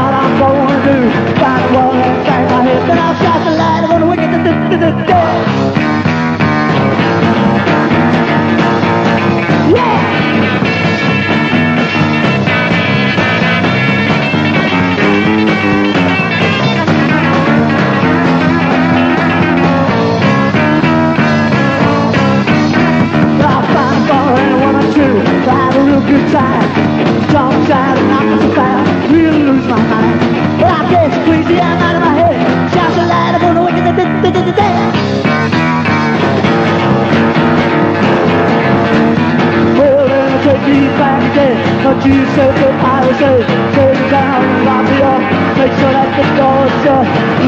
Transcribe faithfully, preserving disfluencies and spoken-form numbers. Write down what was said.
what I'm gonna do. Find a wall and bang my head, then I'll shine the light on the wicked dead. Yeah! I'll find a bar and a woman too, to have a real good time. Jump inside and knock us about, really lose my mind. But I guess crazy, I'm out of my head. Shine the light, I'm gonna wicked dead. Well, then I'll take me back again. But you said that I was safe. Take me down and lock me up. Make sure that the door's shut.